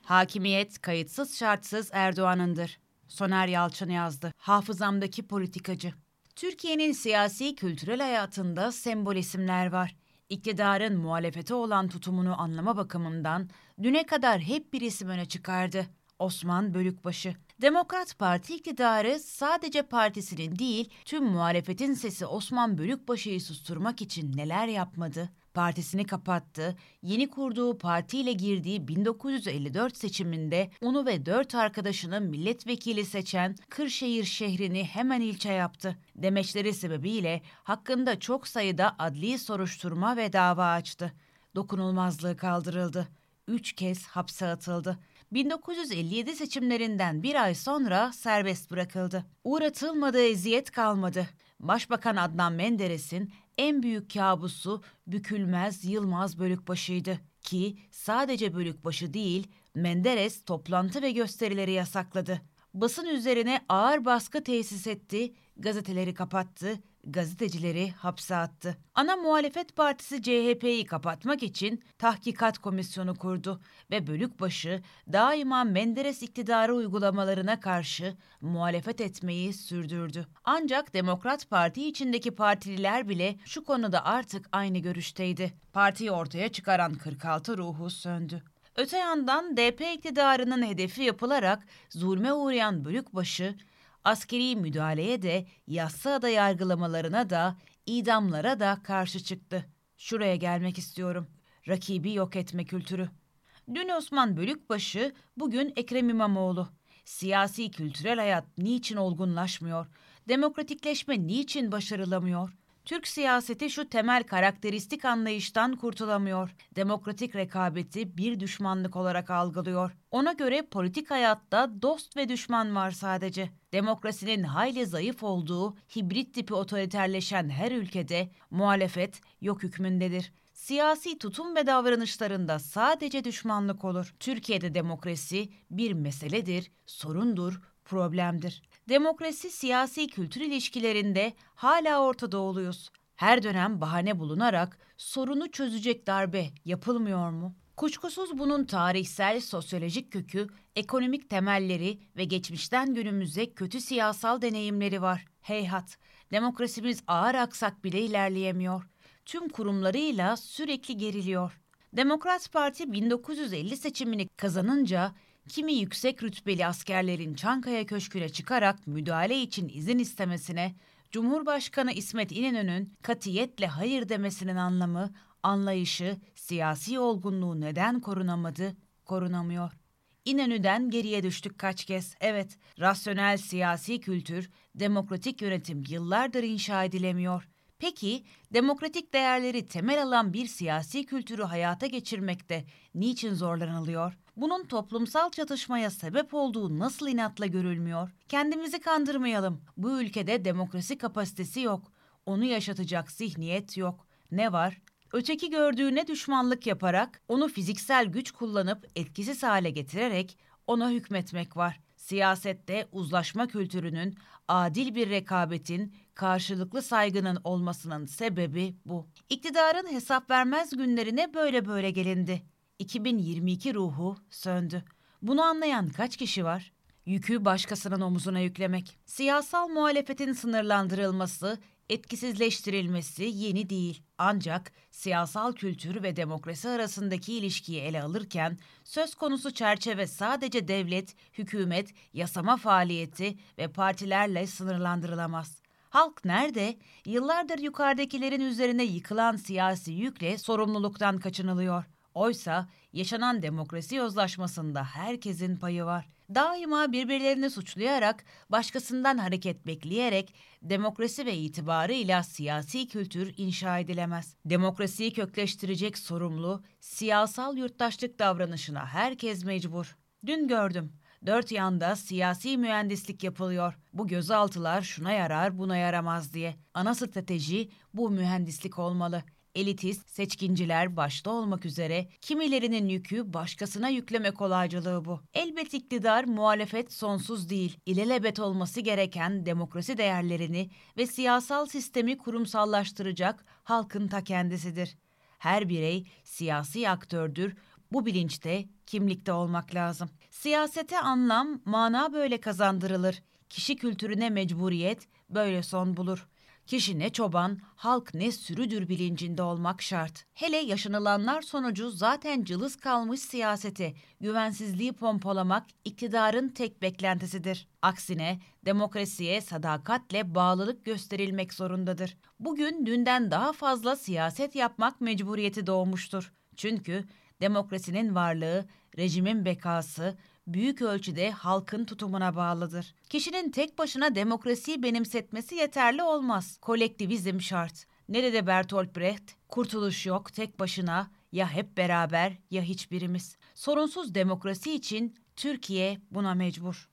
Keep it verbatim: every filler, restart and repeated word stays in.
Hakimiyet kayıtsız şartsız Erdoğan'ındır. Soner Yalçın yazdı. Hafızamdaki politikacı. Türkiye'nin siyasi kültürel hayatında sembol isimler var. İktidarın muhalefete olan tutumunu anlama bakımından düne kadar hep bir isim öne çıkardı. Osman Bölükbaşı. Demokrat Parti iktidarı sadece partisinin değil, tüm muhalefetin sesi Osman Bölükbaşı'yı susturmak için neler yapmadı? Partisini kapattı, yeni kurduğu partiyle girdiği bin dokuz yüz elli dört seçiminde onu ve dört arkadaşını milletvekili seçen Kırşehir şehrini hemen ilçe yaptı. Demeçleri sebebiyle hakkında çok sayıda adli soruşturma ve dava açtı. Dokunulmazlığı kaldırıldı. Üç kez hapse atıldı. bin dokuz yüz elli yedi seçimlerinden bir ay sonra serbest bırakıldı. Uğratılmadığı eziyet kalmadı. Başbakan Adnan Menderes'in en büyük kabusu bükülmez Yılmaz Bölükbaşı'ydı. Ki sadece Bölükbaşı değil, Menderes toplantı ve gösterileri yasakladı. Basın üzerine ağır baskı tesis etti, gazeteleri kapattı, gazetecileri hapse attı. Ana muhalefet partisi C H P'yi kapatmak için tahkikat komisyonu kurdu ve Bölükbaşı daima Menderes iktidarı uygulamalarına karşı muhalefet etmeyi sürdürdü. Ancak Demokrat Parti içindeki partililer bile şu konuda artık aynı görüşteydi. Partiyi ortaya çıkaran kırk altı ruhu söndü. Öte yandan D P iktidarının hedefi yapılarak zulme uğrayan Bölükbaşı, askeri müdahaleye de, yassıada yargılamalarına da, idamlara da karşı çıktı. Şuraya gelmek istiyorum. Rakibi yok etme kültürü. Dün Osman Bölükbaşı, bugün Ekrem İmamoğlu. Siyasi kültürel hayat niçin olgunlaşmıyor? Demokratikleşme niçin başarılamıyor? Türk siyaseti şu temel karakteristik anlayıştan kurtulamıyor. Demokratik rekabeti bir düşmanlık olarak algılıyor. Ona göre politik hayatta dost ve düşman var sadece. Demokrasinin hayli zayıf olduğu hibrit tipi otoriterleşen her ülkede muhalefet yok hükmündedir. Siyasi tutum ve davranışlarında sadece düşmanlık olur. Türkiye'de demokrasi bir meseledir, sorundur, problemdir. Demokrasi siyasi kültür ilişkilerinde hala Orta Doğuluyuz. Her dönem bahane bulunarak sorunu çözecek darbe yapılmıyor mu? Kuşkusuz bunun tarihsel, sosyolojik kökü, ekonomik temelleri ve geçmişten günümüze kötü siyasal deneyimleri var. Heyhat, demokrasimiz ağır aksak bile ilerleyemiyor. Tüm kurumlarıyla sürekli geriliyor. Demokrat Parti bin dokuz yüz elli seçimini kazanınca kimi yüksek rütbeli askerlerin Çankaya Köşkü'ne çıkarak müdahale için izin istemesine, Cumhurbaşkanı İsmet İnönü'nün katiyetle hayır demesinin anlamı, anlayışı, siyasi olgunluğu neden korunamadı, korunamıyor. İnönü'den geriye düştük kaç kez. Evet, rasyonel siyasi kültür, demokratik yönetim yıllardır inşa edilemiyor. Peki, demokratik değerleri temel alan bir siyasi kültürü hayata geçirmekte niçin zorlanılıyor? Bunun toplumsal çatışmaya sebep olduğu nasıl inatla görülmüyor? Kendimizi kandırmayalım. Bu ülkede demokrasi kapasitesi yok. Onu yaşatacak zihniyet yok. Ne var? Öteki gördüğüne düşmanlık yaparak, onu fiziksel güç kullanıp etkisiz hale getirerek ona hükmetmek var. Siyasette uzlaşma kültürünün, adil bir rekabetin, karşılıklı saygının olmasının sebebi bu. İktidarın hesap vermez günlerine böyle böyle gelindi. iki bin yirmi iki ruhu söndü. Bunu anlayan kaç kişi var? Yükü başkasının omuzuna yüklemek. Siyasal muhalefetin sınırlandırılması, etkisizleştirilmesi yeni değil. Ancak siyasal kültür ve demokrasi arasındaki ilişkiyi ele alırken söz konusu çerçeve sadece devlet, hükümet, yasama faaliyeti ve partilerle sınırlandırılamaz. Halk nerede? Yıllardır yukarıdakilerin üzerine yıkılan siyasi yükle sorumluluktan kaçınılıyor. Oysa yaşanan demokrasi yozlaşmasında herkesin payı var. Daima birbirlerini suçlayarak, başkasından hareket bekleyerek demokrasi ve itibarıyla siyasi kültür inşa edilemez. Demokrasiyi kökleştirecek sorumlu, siyasal yurttaşlık davranışına herkes mecbur. Dün gördüm. Dört yanda siyasi mühendislik yapılıyor. Bu gözaltılar şuna yarar, buna yaramaz diye. Ana strateji bu mühendislik olmalı. Elitist, seçkinciler başta olmak üzere kimilerinin yükü başkasına yükleme kolaycılığı bu. Elbet iktidar, muhalefet sonsuz değil. İlelebet olması gereken demokrasi değerlerini ve siyasal sistemi kurumsallaştıracak halkın ta kendisidir. Her birey siyasi aktördür. Bu bilinçte, kimlikte olmak lazım. Siyasete anlam, mana böyle kazandırılır. Kişi kültürüne mecburiyet böyle son bulur. Kişi ne çoban, halk ne sürüdür bilincinde olmak şart. Hele yaşanılanlar sonucu zaten cılız kalmış siyasete, güvensizliği pompalamak iktidarın tek beklentisidir. Aksine demokrasiye sadakatle bağlılık gösterilmek zorundadır. Bugün dünden daha fazla siyaset yapmak mecburiyeti doğmuştur. Çünkü demokrasinin varlığı, rejimin bekası, büyük ölçüde halkın tutumuna bağlıdır. Kişinin tek başına demokrasiyi benimsetmesi yeterli olmaz. Kolektivizm şart. Nerede Bertolt Brecht? Kurtuluş yok tek başına, ya hep beraber ya hiçbirimiz. Sorunsuz demokrasi için Türkiye buna mecbur.